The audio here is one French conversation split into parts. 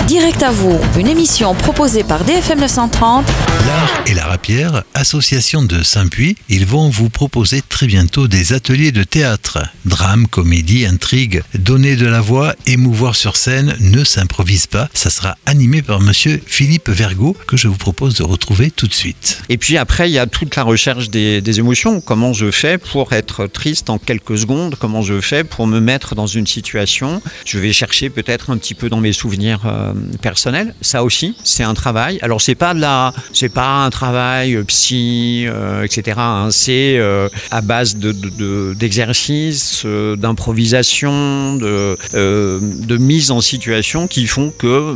Direct à vous, une émission proposée par DFM 930. L'Art et la Rapière, association de Saint-Puy, ils vont vous proposer très bientôt des ateliers de théâtre. Drame, comédie, intrigue, donner de la voix, émouvoir sur scène, ne s'improvise pas. Ça sera animé par monsieur Philippe Vergot, que je vous propose de retrouver tout de suite. Et puis après, il y a toute la recherche des émotions. Comment je fais pour être triste en quelques secondes? Comment je fais pour me mettre dans une situation? Je vais chercher peut-être un petit peu dans mes souvenirs personnels. Ça aussi, c'est un travail. Alors c'est pas un travail psy, etc. C'est à base d'exercices, d'improvisation, de mise en situation qui font que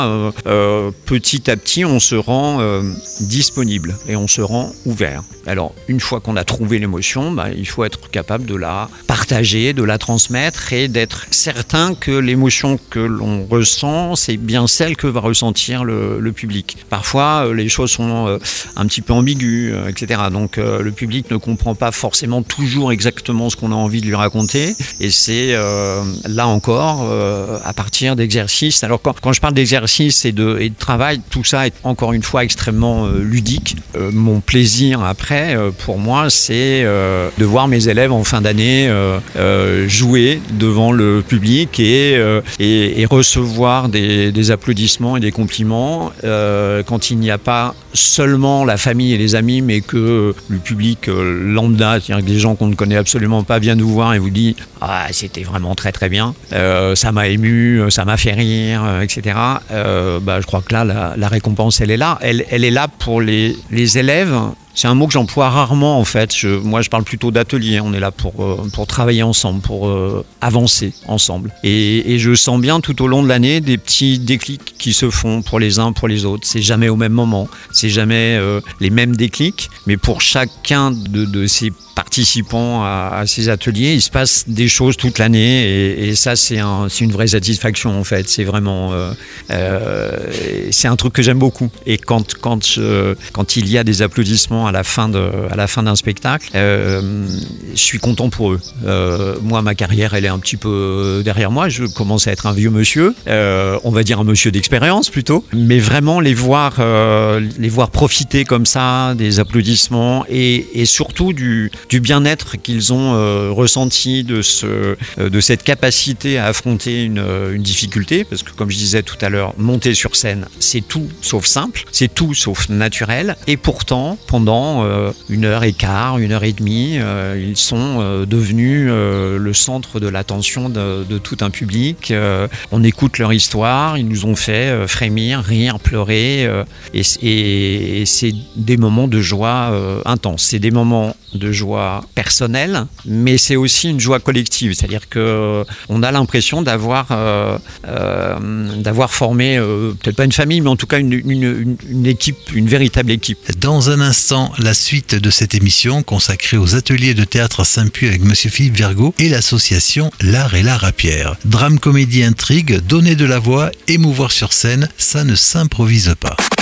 petit à petit on se rend disponible et on se rend ouvert. Alors une fois qu'on a trouvé l'émotion, il faut être capable de la partager, de la transmettre et d'être certain que l'émotion que l'on ressent, c'est bien celle que va ressentir le public. Parfois les choses sont un petit peu ambiguës, etc. Donc le public ne comprend pas forcément toujours exactement ce qu'on a envie de lui raconter, et c'est là encore à partir d'exercices. Alors quand je parle d'exercices et de travail, tout ça est encore une fois extrêmement ludique. Mon plaisir après, pour moi, c'est de voir mes élèves en fin d'année jouer devant le public et recevoir des applaudissements et des compliments quand il n'y a pas seulement la famille et les amis, mais que le public lambda, c'est-à-dire que des gens qu'on ne connaît absolument pas viennent vous voir et vous disent « Ah, c'était vraiment très très bien, ça m'a ému, ça m'a fait rire, etc. » Je crois que là, la récompense, elle est là. Elle est là pour les élèves. C'est un mot que j'emploie rarement en fait. Moi, je parle plutôt d'atelier. On est là pour travailler ensemble, pour avancer ensemble. Et je sens bien tout au long de l'année des petits déclics qui se font pour les uns, pour les autres. C'est jamais au même moment. C'est jamais les mêmes déclics. Mais pour chacun de ces participants à ces ateliers, il se passe des choses toute l'année et ça c'est une vraie satisfaction en fait. C'est vraiment c'est un truc que j'aime beaucoup. Et quand il y a des applaudissements à la fin d'un spectacle, je suis content pour eux. Moi, ma carrière, elle est un petit peu derrière moi. Je commence à être un vieux monsieur, on va dire un monsieur d'expérience plutôt. Mais vraiment les voir profiter comme ça des applaudissements et surtout du bien-être qu'ils ont ressenti de cette capacité à affronter une difficulté, parce que comme je disais tout à l'heure, monter sur scène, c'est tout sauf simple, c'est tout sauf naturel, et pourtant pendant 1h15, 1h30, ils sont devenus le centre de l'attention de tout un public. On écoute leur histoire, ils nous ont fait frémir, rire, pleurer, et c'est des moments de joie intenses, c'est des moments de joie personnelle, mais c'est aussi une joie collective, c'est-à-dire que on a l'impression d'avoir formé peut-être pas une famille, mais en tout cas une équipe, une véritable équipe. Dans un instant, la suite de cette émission consacrée aux ateliers de théâtre à Saint-Puy avec monsieur Philippe Vergot et l'association L'Art et la Rapière. Drame, comédie, intrigue, donner de la voix, émouvoir sur scène, ça ne s'improvise pas.